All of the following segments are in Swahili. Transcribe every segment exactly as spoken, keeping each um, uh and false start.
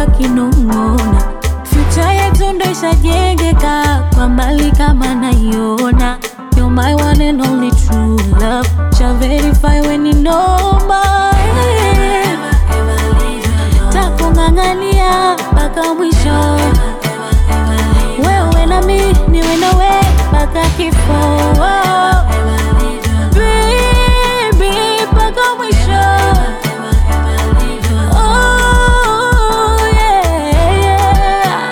kinong'ona. Future yetu ndo ishajengeka kwa mbali kama naiona. You're my one and only true love, shall verify when you know my takung'ang'ania mpaka mwisho. Wewe na mi niwe nawe mpaka kifo. Baby mpaka mwisho. Oh yeah, yeah.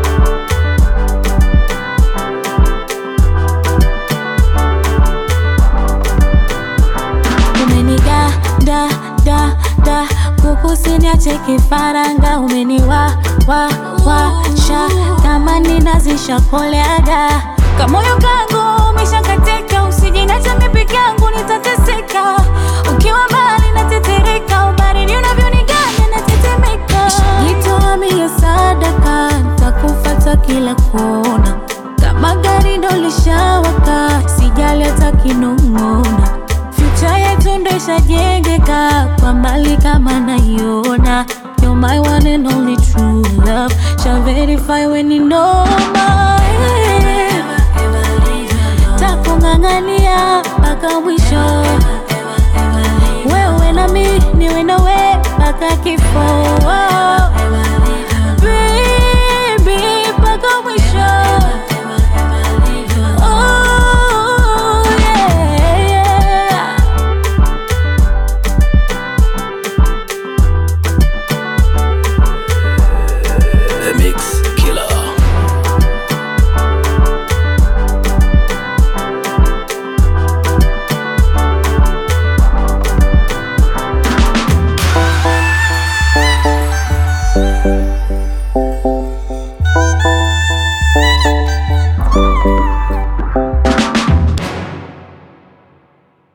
Umeniga da da da kukusiniache kifaranga. Umeniwa wa wa sha kama ninazisha koleaga. Kamoyo kangu umeshakatika, usijinacha mimi peke yangu nitateseka. Ukiwa mbali natetereka, ubaridi unavyoniganya natetemeka. Jitoa mie sadaka, nitakufuata kila kona. Kama gari ndo lishawaka, sijali hata kinong'ona. Future yetu ndo ishajengeka kwa mbali kama naiona. You're my one and only true love, shall verify when you know my takung'ang'ania mpaka mwisho. Wewe na mi niwe nawe mpaka kifo.